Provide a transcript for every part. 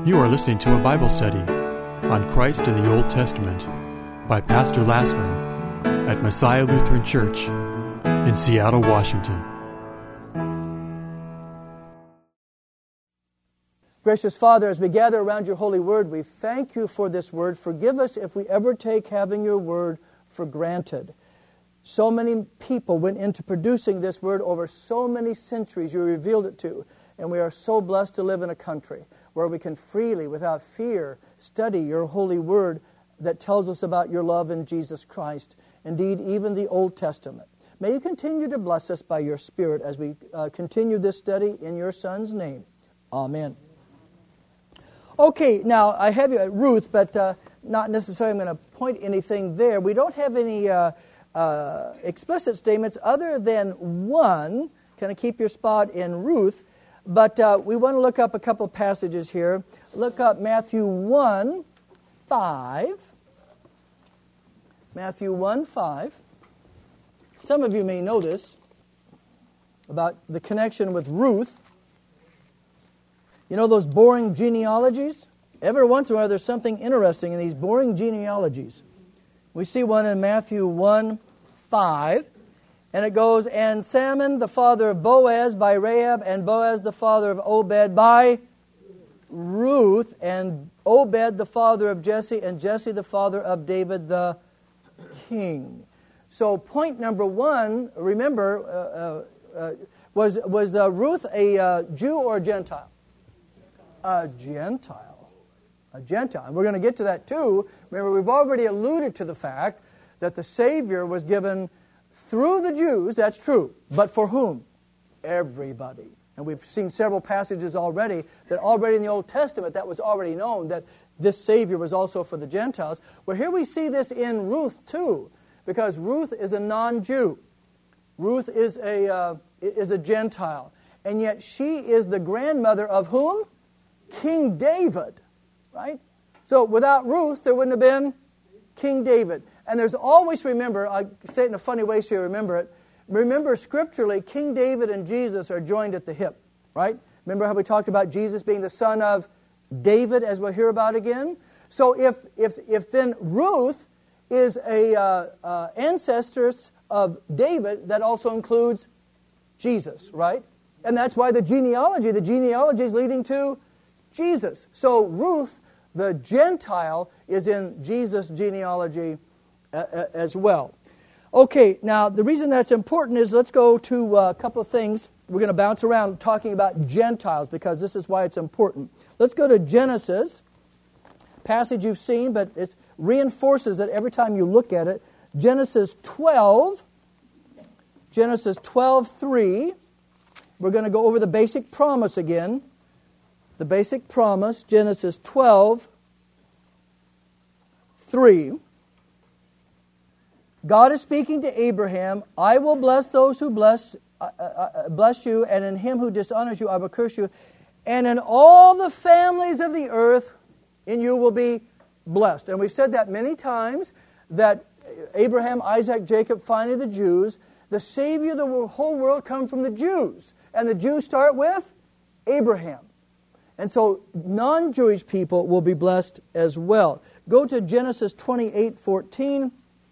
You are listening to a Bible study on Christ in the Old Testament by Pastor Lassman at Messiah Lutheran Church in Seattle, Washington. Gracious Father, as we gather around your holy word, we thank you for this word. Forgive us if we ever take having your word for granted. So many people went into producing this word over so many centuries you revealed it to. And we are so blessed to live in a country where we can freely, without fear, study your holy word that tells us about your love in Jesus Christ. Indeed, even the Old Testament. May you continue to bless us by your Spirit as we continue this study in your Son's name. Amen. Okay, now I have you at Ruth, but not necessarily I'm going to point anything there. We don't have any explicit statements other than one. Kind of keep your spot in Ruth. But we want to look up a couple of passages here. Look up Matthew 1:5. Matthew 1:5. Some of you may know this about the connection with Ruth. You know those boring genealogies? Every once in a while there's something interesting in these boring genealogies. We see one in Matthew 1:5. And it goes, and Salmon, the father of Boaz, by Rahab, and Boaz, the father of Obed, by Ruth, and Obed, the father of Jesse, and Jesse, the father of David, the king. So point number one, remember, was Ruth a Jew or a Gentile? A Gentile. A Gentile. And we're going to get to that too. Remember, we've already alluded to the fact that the Savior was given through the Jews, that's true. But for whom? Everybody. And we've seen several passages already that already in the Old Testament that was already known that this Savior was also for the Gentiles. Well, here we see this in Ruth too, because Ruth is a non-Jew. Ruth is a Gentile. And yet she is the grandmother of whom? King David. Right? So without Ruth, there wouldn't have been King David. And there's always, remember, I say it in a funny way so you remember it. Remember, scripturally, King David and Jesus are joined at the hip, right? Remember how we talked about Jesus being the son of David, as we'll hear about again? So if then Ruth is a ancestress of David, that also includes Jesus, right? And that's why the genealogy is leading to Jesus. So Ruth, the Gentile, is in Jesus' genealogy as well. Okay, now the reason that's important is let's go to a couple of things. We're going to bounce around talking about Gentiles because this is why it's important. Let's go to Genesis, passage you've seen, but it reinforces it every time you look at it. Genesis 12:3. We're going to go over the basic promise again. The basic promise, Genesis 12:3. God is speaking to Abraham, I will bless those who bless you, and in him who dishonors you I will curse you, and in all the families of the earth in you will be blessed. And we've said that many times, that Abraham, Isaac, Jacob, finally the Jews, the Savior of the whole world come from the Jews. And the Jews start with Abraham. And so non-Jewish people will be blessed as well. Go to Genesis 28:14.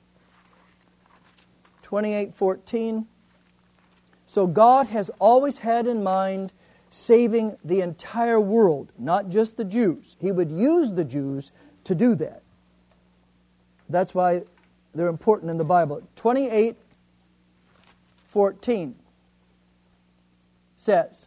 28:14. So God has always had in mind saving the entire world, not just the Jews. He would use the Jews to do that. That's why they're important in the Bible. 28:14 says,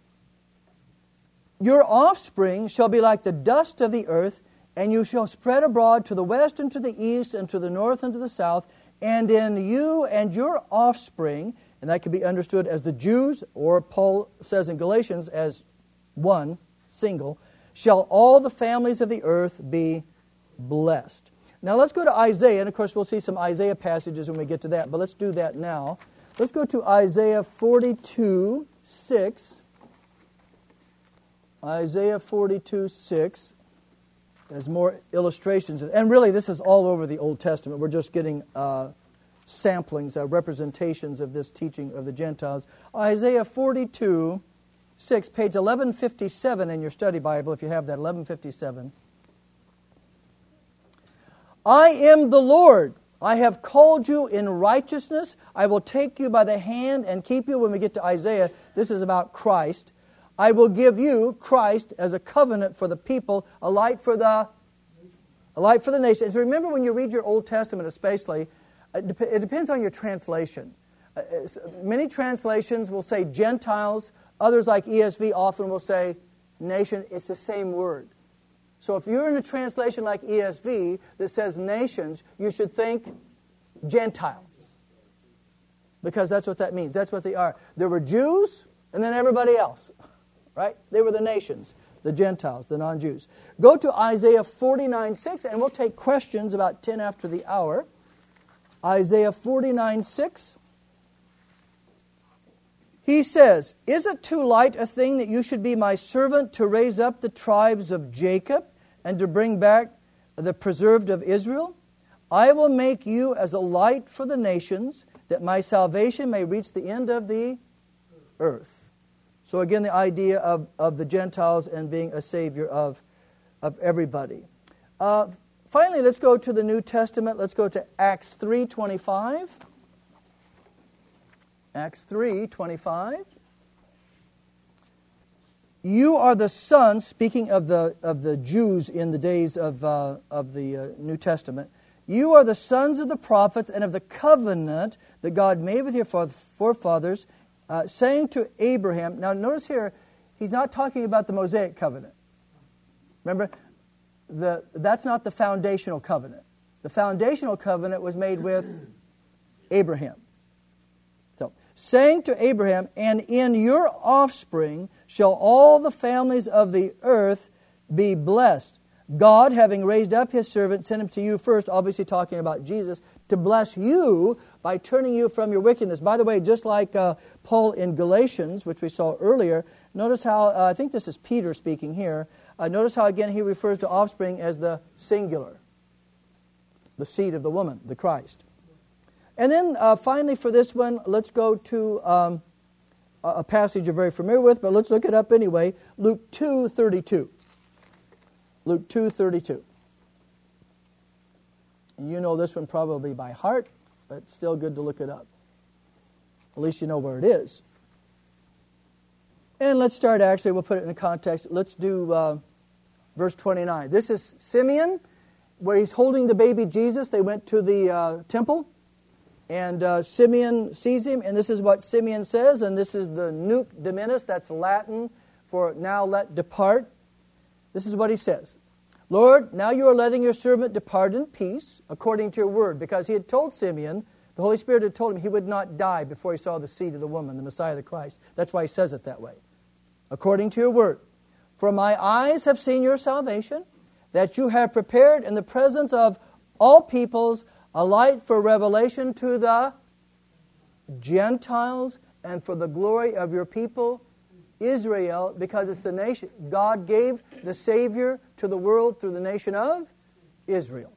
your offspring shall be like the dust of the earth, and you shall spread abroad to the west and to the east and to the north and to the south, and in you and your offspring, and that can be understood as the Jews, or Paul says in Galatians as one, single, shall all the families of the earth be blessed. Now let's go to Isaiah, and of course we'll see some Isaiah passages when we get to that, but let's do that now. Let's go to Isaiah 42:6. Isaiah 42:6. There's more illustrations. And really, this is all over the Old Testament. We're just getting samplings, representations of this teaching of the Gentiles. Isaiah 42, 6, page 1157 in your study Bible, if you have that, 1157. I am the Lord. I have called you in righteousness. I will take you by the hand and keep you. When we get to Isaiah, this is about Christ. I will give you, Christ, as a covenant for the people, a light for the nations. Remember when you read your Old Testament especially, it depends on your translation. Many translations will say Gentiles. Others, like ESV, often will say nation. It's the same word. So if you're in a translation like ESV that says nations, you should think Gentile. Because that's what that means. That's what they are. There were Jews and then everybody else. Right? They were the nations, the Gentiles, the non-Jews. Go to Isaiah 49:6, and we'll take questions about 10 after the hour. Isaiah 49:6. He says, is it too light a thing that you should be my servant to raise up the tribes of Jacob and to bring back the preserved of Israel? I will make you as a light for the nations, that my salvation may reach the end of the earth. So again, the idea of the Gentiles and being a Savior of everybody. Finally, let's go to the New Testament. Let's go to Acts 3:25. Acts 3:25. You are the sons, speaking of the Jews in the days of the New Testament, you are the sons of the prophets and of the covenant that God made with your forefathers, saying to Abraham. Now notice here, he's not talking about the Mosaic covenant. Remember, that's not the foundational covenant. The foundational covenant was made with Abraham. So, saying to Abraham, and in your offspring shall all the families of the earth be blessed. God, having raised up His servant, sent him to you first, obviously talking about Jesus, to bless you by turning you from your wickedness. By the way, just like Paul in Galatians, which we saw earlier, notice how, I think this is Peter speaking here, notice how again he refers to offspring as the singular, the seed of the woman, the Christ. And then finally for this one, let's go to a passage you're very familiar with, but let's look it up anyway, Luke 2:32. Luke 2:32. You know this one probably by heart, but still good to look it up. At least you know where it is. And let's start, actually, we'll put it in context. Let's do verse 29. This is Simeon, where he's holding the baby Jesus. They went to the temple, and Simeon sees him, and this is what Simeon says, and this is the Nunc Dimittis, that's Latin for now let depart. This is what he says. Lord, now you are letting your servant depart in peace according to your word. Because he had told Simeon, the Holy Spirit had told him he would not die before he saw the seed of the woman, the Messiah, the Christ. That's why he says it that way. According to your word. For my eyes have seen your salvation, that you have prepared in the presence of all peoples a light for revelation to the Gentiles and for the glory of your people Israel, because it's the nation. God gave the Savior to the world through the nation of Israel.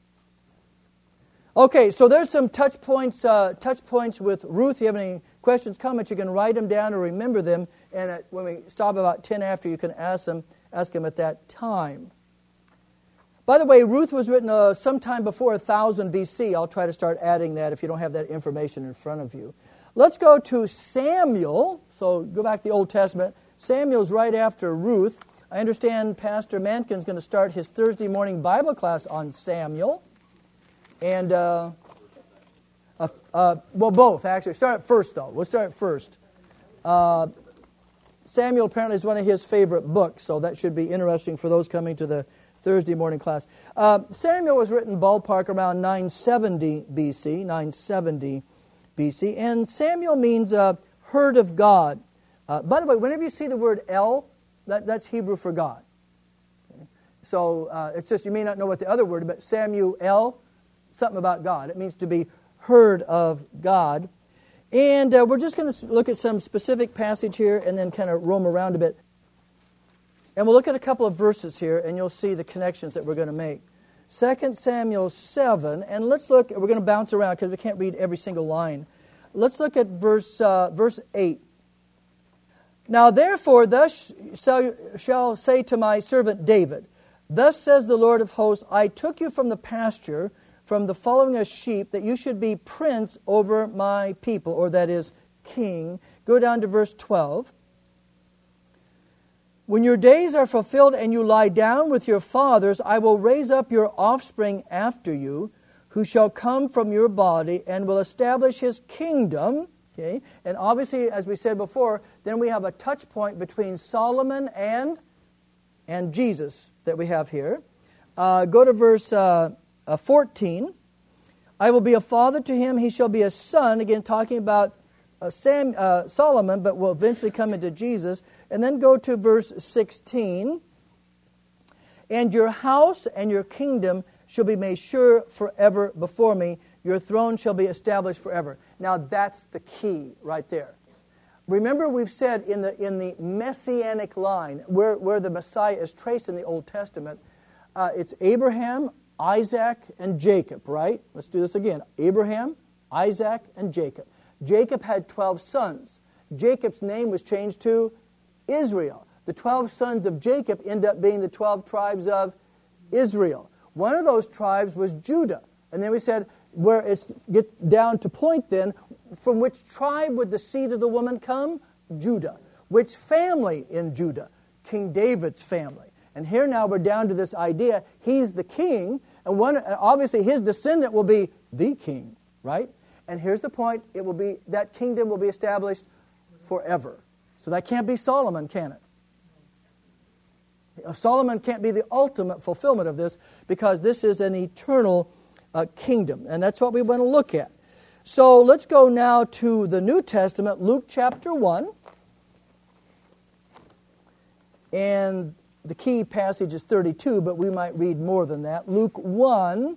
Okay, so there's some touch points with Ruth. If you have any questions, comments, you can write them down or remember them. And when we stop about 10 after, you can ask them at that time. By the way, Ruth was written sometime before 1000 BC. I'll try to start adding that if you don't have that information in front of you. Let's go to Samuel. So go back to the Old Testament. Samuel's right after Ruth. I understand Pastor Mankin's going to start his Thursday morning Bible class on Samuel. And, both, actually. Start at first, though. We'll start first. Samuel apparently is one of his favorite books, so that should be interesting for those coming to the Thursday morning class. Samuel was written ballpark around 970 BC, and Samuel means heard of God. By the way, whenever you see the word El, that's Hebrew for God. Okay? So it's just, you may not know what the other word, but Samuel, something about God. It means to be heard of God. And we're just going to look at some specific passage here and then kind of roam around a bit. And we'll look at a couple of verses here, and you'll see the connections that we're going to make. 2 Samuel 7, and let's look, we're going to bounce around because we can't read every single line. Let's look at verse 8. Now therefore thus shall say to my servant David, Thus says the Lord of hosts, I took you from the pasture, from the following of sheep, that you should be prince over my people, or that is, king. Go down to verse 12. When your days are fulfilled and you lie down with your fathers, I will raise up your offspring after you, who shall come from your body, and will establish his kingdom. Okay? And obviously, as we said before, then we have a touch point between Solomon and Jesus that we have here. Go to verse 14. I will be a father to him, he shall be a son. Again, talking about Solomon, but will eventually come into Jesus. And then go to verse 16. And your house and your kingdom shall be made sure forever before me. Your throne shall be established forever. Now that's the key right there. Remember, we've said in the messianic line, where the Messiah is traced in the Old Testament, it's Abraham, Isaac, and Jacob, right? Let's do this again. Abraham, Isaac, and Jacob. Jacob had 12 sons. Jacob's name was changed to Israel. The 12 sons of Jacob end up being the 12 tribes of Israel. One of those tribes was Judah. And then we said, where it gets down to point then, from which tribe would the seed of the woman come? Judah. Which family in Judah? King David's family. And here now we're down to this idea, he's the king, and obviously his descendant will be the king, right? And here's the point, it will be, that kingdom will be established forever. So that can't be Solomon, can it? Solomon can't be the ultimate fulfillment of this, because this is an eternal kingdom. And that's what we want to look at. So let's go now to the New Testament, Luke chapter 1. And the key passage is 32, but we might read more than that. Luke 1,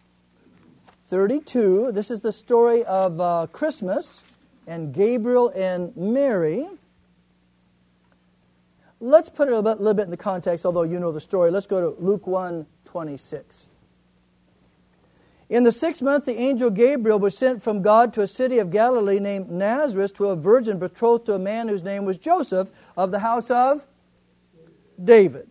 32. This is the story of Christmas and Gabriel and Mary. Let's put it a little bit in the context, although you know the story. Let's go to Luke 1, 26. In the 6th month, the angel Gabriel was sent from God to a city of Galilee named Nazareth to a virgin betrothed to a man whose name was Joseph of the house of David.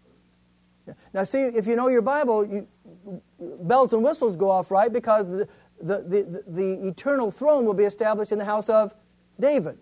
Now see, if you know your Bible, bells and whistles go off, right? Because the eternal throne will be established in the house of David.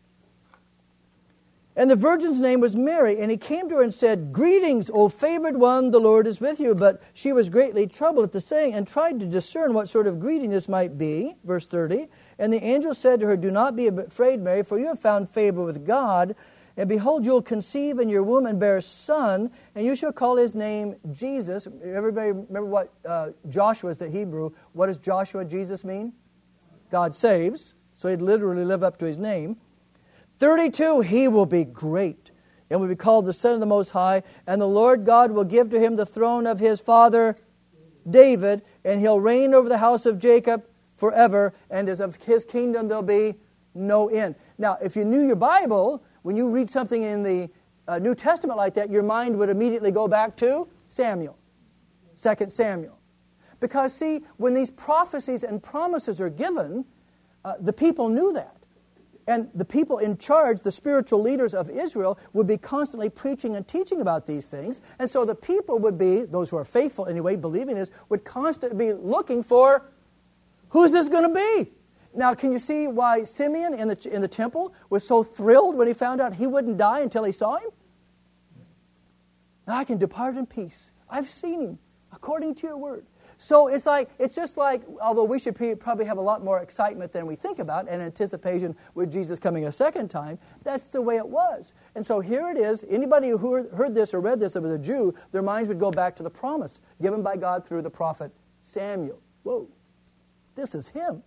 And the virgin's name was Mary, and he came to her and said, Greetings, O favored one, the Lord is with you. But she was greatly troubled at the saying, and tried to discern what sort of greeting this might be. Verse 30. And the angel said to her, Do not be afraid, Mary, for you have found favor with God. And behold, you will conceive in your womb and bear a son, and you shall call his name Jesus. Everybody remember what Joshua is the Hebrew. What does Joshua, Jesus mean? God saves. So he'd literally live up to his name. 32, he will be great, and will be called the Son of the Most High, and the Lord God will give to him the throne of his father David, and he'll reign over the house of Jacob forever, and as of his kingdom there'll be no end. Now, if you knew your Bible, when you read something in the New Testament like that, your mind would immediately go back to Samuel, 2 Samuel. Because, see, when these prophecies and promises are given, the people knew that. And the people in charge, the spiritual leaders of Israel, would be constantly preaching and teaching about these things. And so the people would be, those who are faithful anyway, believing this, would constantly be looking for, who's this going to be? Now, can you see why Simeon in the temple was so thrilled when he found out he wouldn't die until he saw him? Now I can depart in peace. I've seen him according to your word. So it's just like, although we should probably have a lot more excitement than we think about and anticipation with Jesus coming a second time, that's the way it was. And so here it is. Anybody who heard this or read this if it was a Jew, their minds would go back to the promise given by God through the prophet Samuel. Whoa, this is him.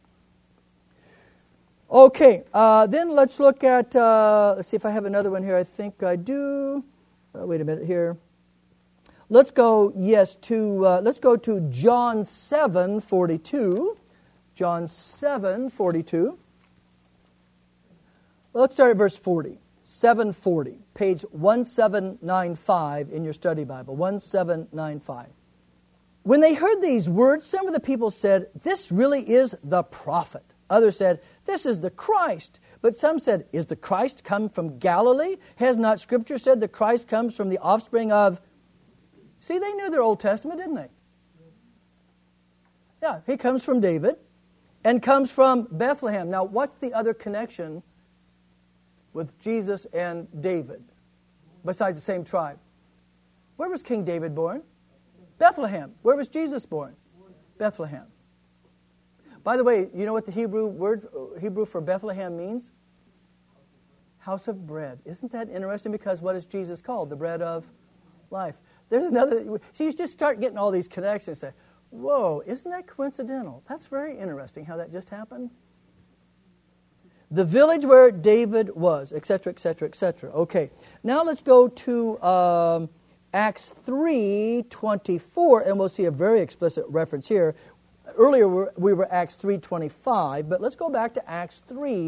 Okay, then let's look at, let's see if I have another one here. I think I do. Wait a minute here. Let's go, let's go to John 7:42. John 7:42. Well, let's start at verse 40. 740, page 1795 in your study Bible, 1795. When they heard these words, some of the people said, This really is the prophet. Others said, This is the Christ. But some said, is the Christ come from Galilee? Has not Scripture said the Christ comes from the offspring of... See, they knew their Old Testament, didn't they? Yeah, he comes from David and comes from Bethlehem. Now, what's the other connection with Jesus and David besides the same tribe? Where was King David born? Bethlehem. Where was Jesus born? Bethlehem. By the way, you know what the Hebrew for Bethlehem means? House of bread. Isn't that interesting? Because what is Jesus called? The bread of life. There's another. So you just start getting all these connections. Say, whoa, isn't that coincidental? That's very interesting how that just happened. The village where David was, etc., etc., etc. Okay, now let's go to Acts 3:24, and we'll see a very explicit reference here. Earlier we were Acts 3:25, but let's go back to Acts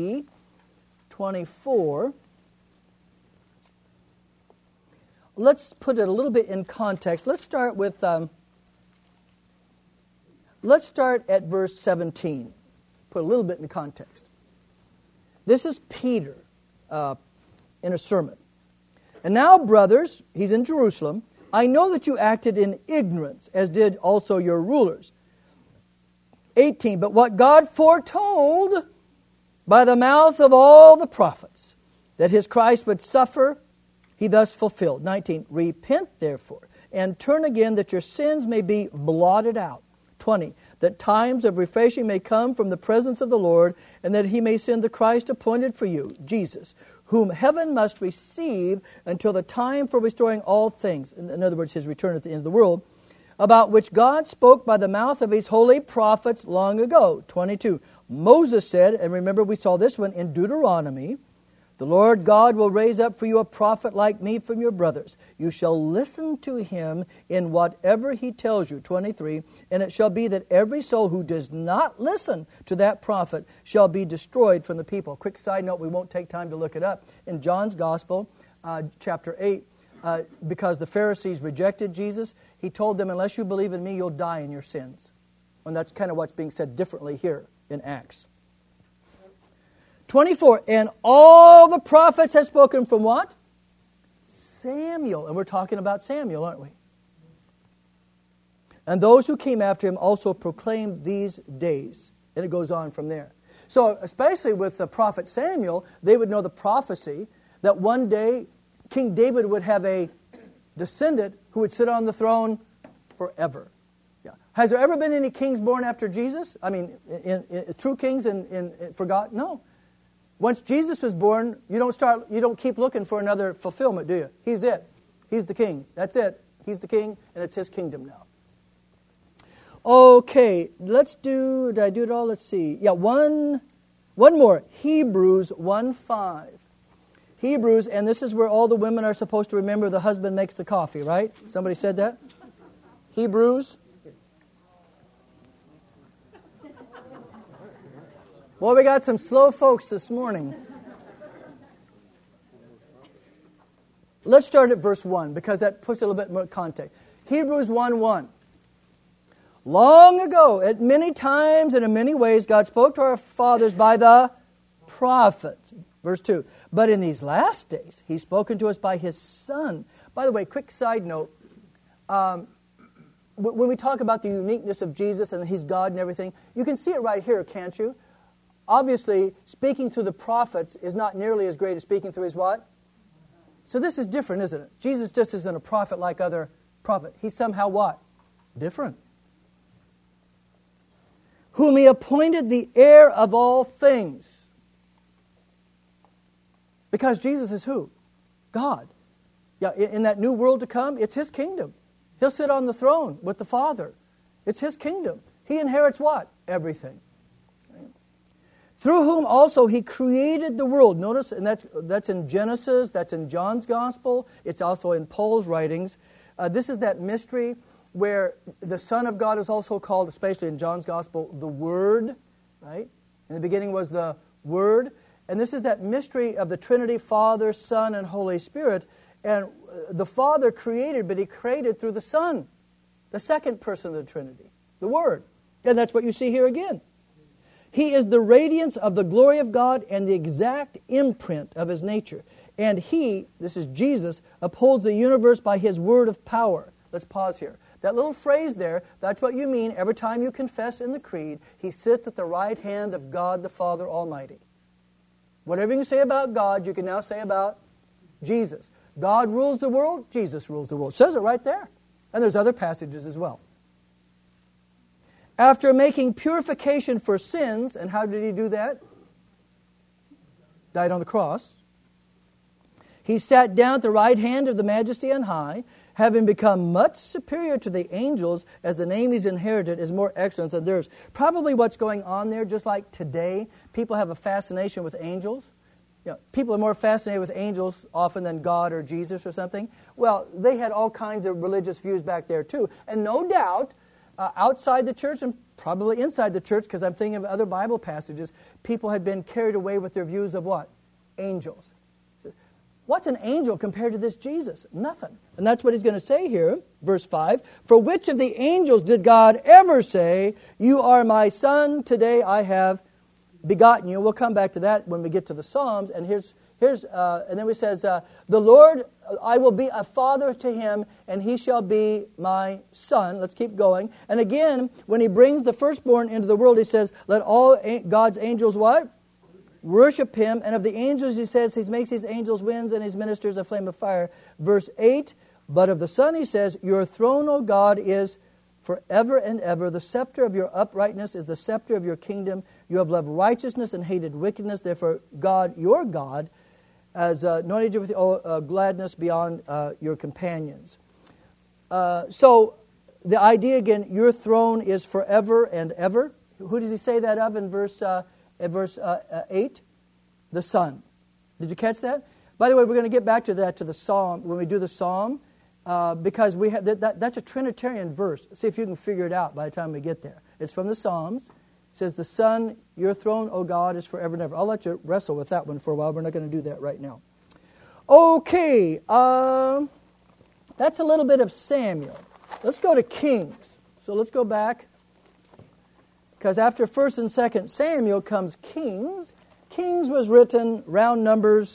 3:24. Let's put it a little bit in context. Let's start with. Let's start at verse 17. Put a little bit in context. This is Peter in a sermon. And now, brothers, he's in Jerusalem, I know that you acted in ignorance, as did also your rulers. 18, but what God foretold by the mouth of all the prophets, that his Christ would suffer, he thus fulfilled. 19, repent therefore, and turn again that your sins may be blotted out. 20, that times of refreshing may come from the presence of the Lord, and that he may send the Christ appointed for you, Jesus, whom heaven must receive until the time for restoring all things, in other words, his return at the end of the world, about which God spoke by the mouth of his holy prophets long ago. 22, Moses said, and remember we saw this one in Deuteronomy, the Lord God will raise up for you a prophet like me from your brothers. You shall listen to him in whatever he tells you. 23, and it shall be that every soul who does not listen to that prophet shall be destroyed from the people. Quick side note, we won't take time to look it up. In John's Gospel, chapter 8, because the Pharisees rejected Jesus, he told them, unless you believe in me, you'll die in your sins. And that's kind of what's being said differently here in Acts. 24, and all the prophets have spoken from what? Samuel. And we're talking about Samuel, aren't we? And those who came after him also proclaimed these days. And it goes on from there. So, especially with the prophet Samuel, they would know the prophecy that one day King David would have a descendant who would sit on the throne forever. Yeah. Has there ever been any kings born after Jesus? I mean, true kings for God? No. Once Jesus was born, you don't keep looking for another fulfillment, do you? He's it. He's the king. That's it. He's the king, and it's his kingdom now. Okay, did I do it all? Let's see. Yeah, one more. Hebrews 1:5. Hebrews, and this is where all the women are supposed to remember the husband makes the coffee, right? Somebody said that? Hebrews. Well, we got some slow folks this morning. Let's start at verse 1, because that puts a little bit more context. Hebrews 1:1. Long ago, at many times and in many ways, God spoke to our fathers by the prophets. Verse 2. But in these last days, he's spoken to us by his Son. By the way, quick side note. When we talk about the uniqueness of Jesus and he's God and everything, you can see it right here, can't you? Obviously, speaking through the prophets is not nearly as great as speaking through his what? So this is different, isn't it? Jesus just isn't a prophet like other prophets. He's somehow what? Different. Whom he appointed the heir of all things. Because Jesus is who? God. Yeah, in that new world to come, it's his kingdom. He'll sit on the throne with the Father. It's his kingdom. He inherits what? Everything. Through whom also he created the world. Notice, and that's in Genesis, that's in John's Gospel, it's also in Paul's writings. This is that mystery where the Son of God is also called, especially in John's Gospel, the Word, right? In the beginning was the Word. And this is that mystery of the Trinity, Father, Son, and Holy Spirit. And the Father created, but he created through the Son, the second person of the Trinity, the Word. And that's what you see here again. He is the radiance of the glory of God and the exact imprint of His nature. And He, this is Jesus, upholds the universe by His word of power. Let's pause here. That little phrase there, that's what you mean every time you confess in the creed, He sits at the right hand of God the Father Almighty. Whatever you can say about God, you can now say about Jesus. God rules the world, Jesus rules the world. It says it right there. And there's other passages as well. After making purification for sins, and how did He do that? Died on the cross. He sat down at the right hand of the Majesty on high, having become much superior to the angels, as the name He's inherited is more excellent than theirs. Probably what's going on there, just like today, people have a fascination with angels. You know, people are more fascinated with angels often than God or Jesus or something. Well, they had all kinds of religious views back there too. And no doubt, outside the church and probably inside the church, because I'm thinking of other Bible passages, people had been carried away with their views of what? Angels. What's an angel compared to this Jesus? Nothing. And that's what He's going to say here, verse 5. For which of the angels did God ever say, "You are my son, today I have begotten you"? We'll come back to that when we get to the Psalms. And and then it says, "The Lord, I will be a father to him, and he shall be my son." Let's keep going. And again, when He brings the firstborn into the world, He says, "Let all God's angels" what? Worship Him. And of the angels, He says, He makes His angels winds and His ministers a flame of fire. Verse 8, but of the Son He says, "Your throne, O God, is forever and ever. The scepter of your uprightness is the scepter of your kingdom. You have loved righteousness and hated wickedness. Therefore, God, your God, has anointed you with gladness beyond your companions." So the idea again, your throne is forever and ever. Who does He say that of in verse 8? The Son. Did you catch that? By the way, we're going to get back to that, to the Psalm, when we do the Psalm, because we have that's a Trinitarian verse. See if you can figure it out by the time we get there. It's from the Psalms. It says, "The Son, your throne, O God, is forever and ever." I'll let you wrestle with that one for a while. We're not going to do that right now. Okay, that's a little bit of Samuel. Let's go to Kings. So let's go back, because after 1st and 2nd Samuel comes Kings. Kings was written, round numbers,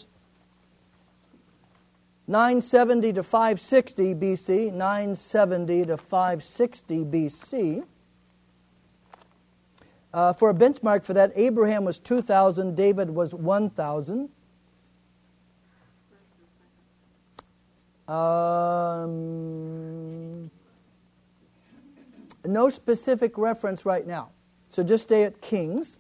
970 to 560 BC, 970 to 560 BC. For a benchmark for that, Abraham was 2,000, David was 1,000. No specific reference right now. So just stay at Kings.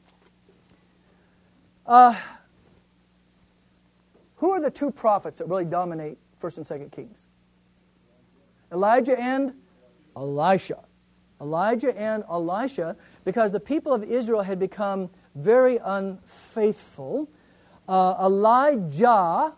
Who are the two prophets that really dominate 1st and 2nd Kings? Elijah and Elisha. Elijah and Elisha, because the people of Israel had become very unfaithful. Elijah,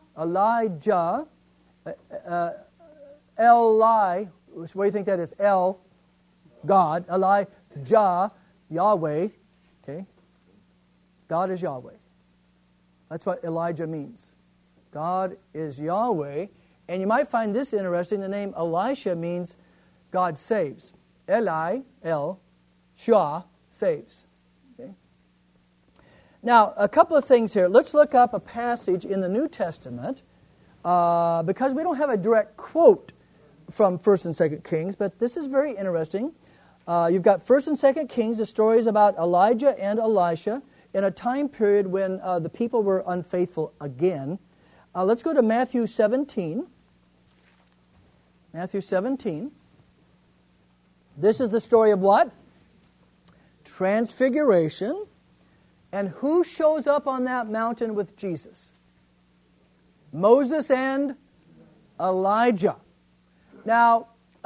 Eli, what do you think that is? God, Elijah, Yahweh, okay? God is Yahweh. That's what Elijah means. God is Yahweh. And you might find this interesting. The name Elisha means God saves. Eli, Shah, saves. Okay? Now, a couple of things here. Let's look up a passage in the New Testament, because we don't have a direct quote from 1st and 2nd Kings, but this is very interesting. You've got 1st and 2nd Kings, the stories about Elijah and Elisha in a time period when the people were unfaithful again. Let's go to Matthew 17. Matthew 17. This is the story of what? Transfiguration. And who shows up on that mountain with Jesus? Moses and Elijah. Now,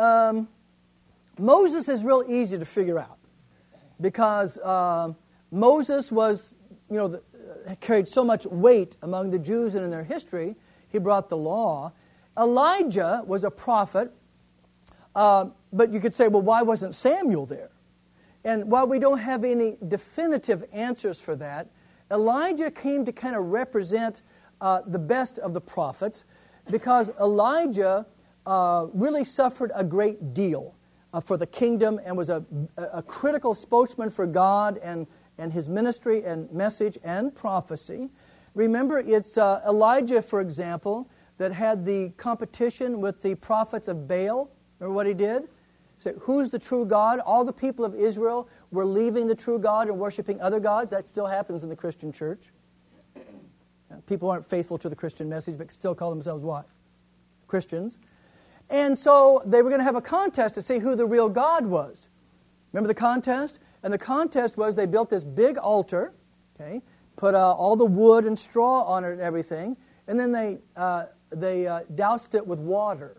Moses is real easy to figure out, because Moses was, carried so much weight among the Jews and in their history. He brought the law. Elijah was a prophet, but you could say, well, why wasn't Samuel there? And while we don't have any definitive answers for that, Elijah came to kind of represent the best of the prophets, because Elijah really suffered a great deal for the kingdom and was a critical spokesman for God and and his ministry and message and prophecy. Remember, it's Elijah, for example, that had the competition with the prophets of Baal. Remember what he did? He said, who's the true God? All the people of Israel were leaving the true God and worshiping other gods. That still happens in the Christian church. People aren't faithful to the Christian message, but still call themselves what? Christians. And so they were going to have a contest to see who the real God was. Remember the contest? And the contest was they built this big altar, okay, put all the wood and straw on it and everything, and then they doused it with water.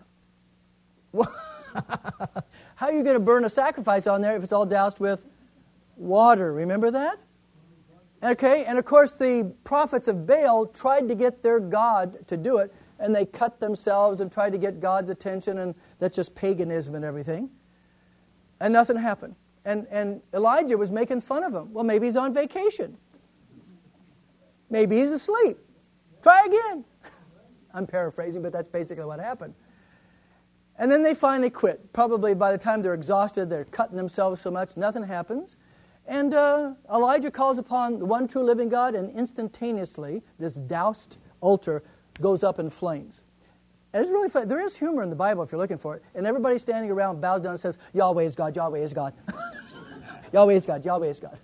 How are you going to burn a sacrifice on there if it's all doused with water? Remember that? Okay, and of course the prophets of Baal tried to get their God to do it, and they cut themselves and tried to get God's attention, and that's just paganism and everything. And nothing happened. And Elijah was making fun of him. Well, maybe he's on vacation. Maybe he's asleep. Try again. I'm paraphrasing, but that's basically what happened. And then they finally quit. Probably by the time they're exhausted, they're cutting themselves so much, nothing happens. And Elijah calls upon the one true living God, and instantaneously, this doused altar goes up in flames. And it's really funny. There is humor in the Bible if you're looking for it. And everybody standing around bows down and says, Yahweh is God, Yahweh is God. Yahweh is God, Yahweh is God.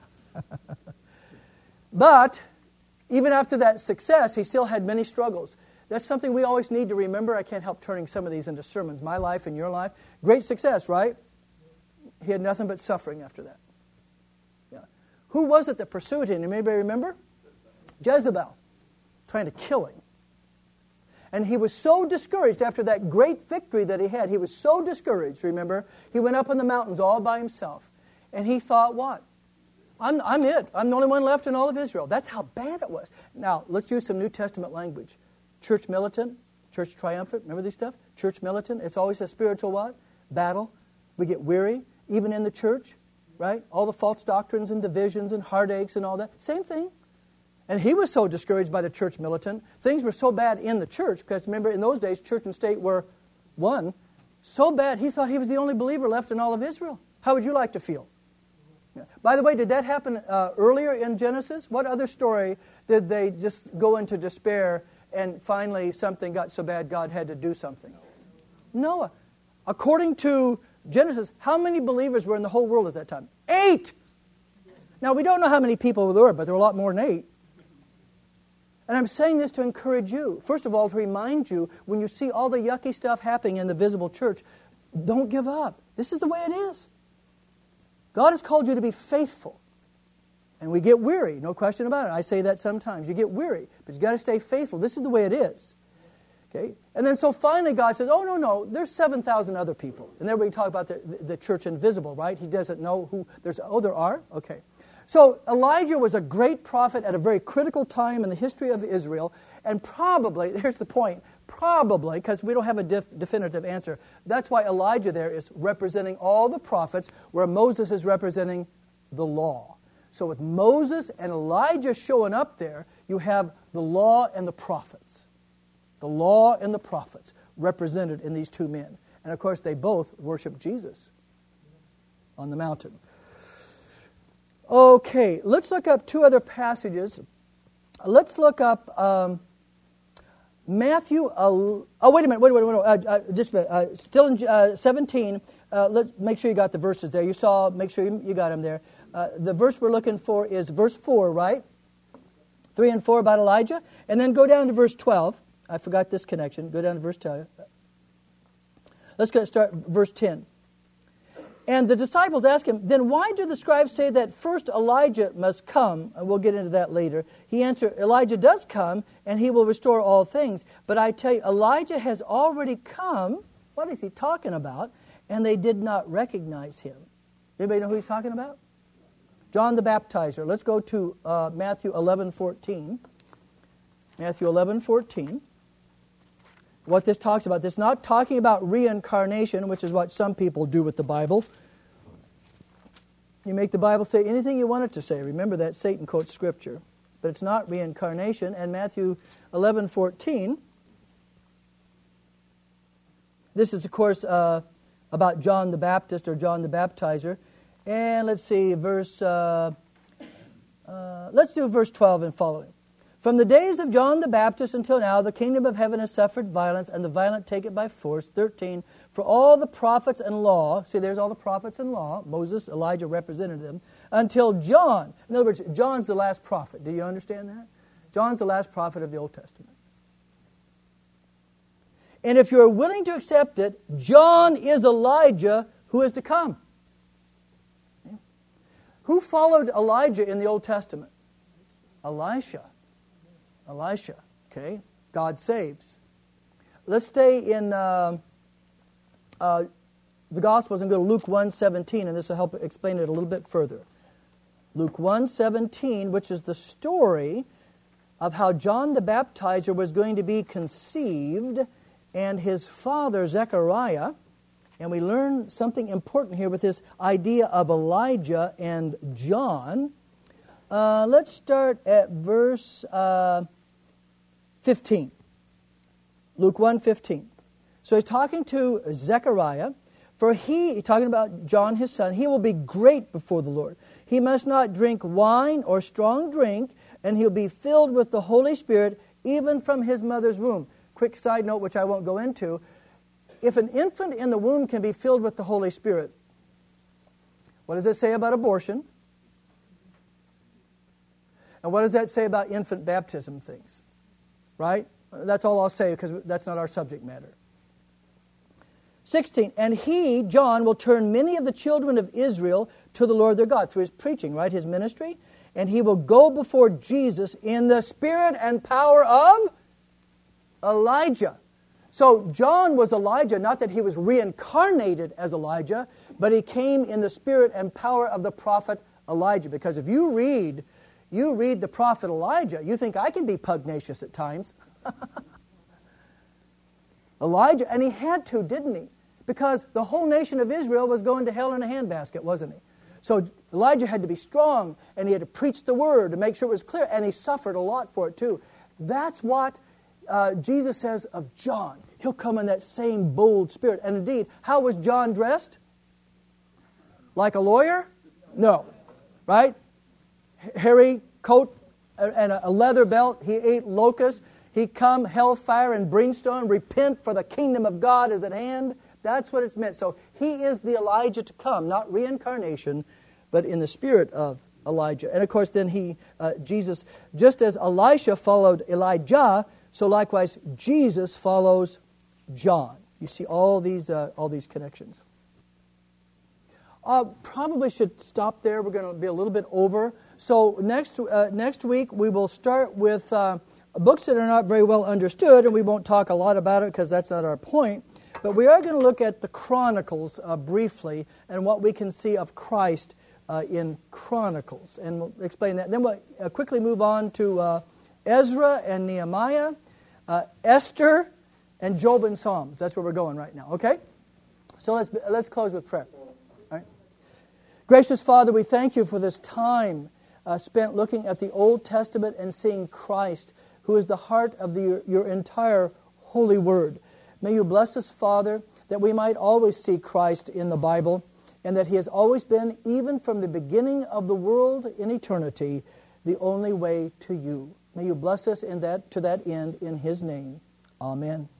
But even after that success, he still had many struggles. That's something we always need to remember. I can't help turning some of these into sermons. My life and your life. Great success, right? He had nothing but suffering after that. Yeah. Who was it that pursued him? Anybody remember? Jezebel. Trying to kill him. And he was so discouraged after that great victory that he had. He was so discouraged, remember? He went up in the mountains all by himself. And he thought, what? I'm it. I'm the only one left in all of Israel. That's how bad it was. Now, let's use some New Testament language. Church militant, church triumphant. Remember these stuff? Church militant. It's always a spiritual what? Battle. We get weary, even in the church, right? All the false doctrines and divisions and heartaches and all that. Same thing. And he was so discouraged by the church militant. Things were so bad in the church, because remember, in those days, church and state were one. So bad, he thought he was the only believer left in all of Israel. How would you like to feel? Yeah. By the way, did that happen earlier in Genesis? What other story did they just go into despair and finally something got so bad God had to do something? Noah. According to Genesis, how many believers were in the whole world at that time? 8! Now, we don't know how many people there were, but there were a lot more than 8. And I'm saying this to encourage you. First of all, to remind you, when you see all the yucky stuff happening in the visible church, don't give up. This is the way it is. God has called you to be faithful. And we get weary, no question about it. I say that sometimes. You get weary, but you've got to stay faithful. This is the way it is. Okay? And then so finally God says, oh, no, there's 7,000 other people. And everybody talk about the church invisible, right? He doesn't know who there's. Oh, there are? Okay. So Elijah was a great prophet at a very critical time in the history of Israel, and probably, here's the point, probably, because we don't have a definitive answer, that's why Elijah there is representing all the prophets, where Moses is representing the law. So with Moses and Elijah showing up there, you have the law and the prophets. The law and the prophets represented in these two men. And of course, they both worship Jesus on the mountain. Okay, let's look up two other passages. Let's look up Matthew. Wait a minute. Just a minute. Still in 17. Let's make sure you got the verses there. Make sure you got them there. The verse we're looking for is verse 4, right? 3 and 4 about Elijah. And then go down to verse 12. I forgot this connection. Go down to verse 12. Let's start verse 10. And the disciples ask him, then why do the scribes say that first Elijah must come? And we'll get into that later. He answered, Elijah does come, and he will restore all things. But I tell you, Elijah has already come. What is he talking about? And they did not recognize him. Anybody know who he's talking about? John the Baptizer. Let's go to Matthew 11:14. Matthew 11:14. What this talks about, this is not talking about reincarnation, which is what some people do with the Bible. You make the Bible say anything you want it to say. Remember that Satan quotes Scripture. But it's not reincarnation. And Matthew 11:14, this is, of course, about John the Baptist or John the Baptizer. And let's see, verse Let's do verse 12 and following. From the days of John the Baptist until now, the kingdom of heaven has suffered violence, and the violent take it by force. 13, for all the prophets and law, see there's all the prophets and law, Moses, Elijah represented them, until John. In other words, John's the last prophet. Do you understand that? John's the last prophet of the Old Testament. And if you're willing to accept it, John is Elijah who is to come. Who followed Elijah in the Old Testament? Elisha. Okay? God saves. Let's stay in the Gospels and go to Luke 1:17, and this will help explain it a little bit further. Luke 1:17, which is the story of how John the Baptizer was going to be conceived and his father Zechariah. And we learn something important here with this idea of Elijah and John. Let's start at verse 15. Luke 1:15. So he's talking to Zechariah. For he's talking about John his son, he will be great before the Lord. He must not drink wine or strong drink, and he'll be filled with the Holy Spirit even from his mother's womb. Quick side note, which I won't go into. If an infant in the womb can be filled with the Holy Spirit, what does it say about abortion? And what does that say about infant baptism things? Right? That's all I'll say because that's not our subject matter. 16, and he, John, will turn many of the children of Israel to the Lord their God through his preaching, right, his ministry. And he will go before Jesus in the spirit and power of Elijah. So John was Elijah, not that he was reincarnated as Elijah, but he came in the spirit and power of the prophet Elijah. Because if you read the prophet Elijah, you think I can be pugnacious at times. Elijah, and he had to, didn't he? Because the whole nation of Israel was going to hell in a handbasket, wasn't he? So Elijah had to be strong, and he had to preach the word to make sure it was clear, and he suffered a lot for it too. That's what Jesus says of John. He'll come in that same bold spirit. And indeed, how was John dressed? Like a lawyer? No. Right? Hairy coat and a leather belt. He ate locusts. He come, hellfire and brimstone. Repent, for the kingdom of God is at hand. That's what it's meant. So he is the Elijah to come, not reincarnation, but in the spirit of Elijah. And of course, then Jesus, just as Elisha followed Elijah, so likewise Jesus follows John. You see all these connections. Probably should stop there. We're going to be a little bit over. So next week we will start with books that are not very well understood, and we won't talk a lot about it because that's not our point. But we are going to look at the Chronicles briefly and what we can see of Christ in Chronicles, and we'll explain that. Then we'll quickly move on to Ezra and Nehemiah, Esther, and Job and Psalms. That's where we're going right now. Okay? So let's close with prayer. All right. Gracious Father, we thank you for this time spent looking at the Old Testament and seeing Christ, who is the heart of your entire holy word. May you bless us, Father, that we might always see Christ in the Bible, and that he has always been, even from the beginning of the world in eternity, the only way to you. May you bless us to that end in his name. Amen.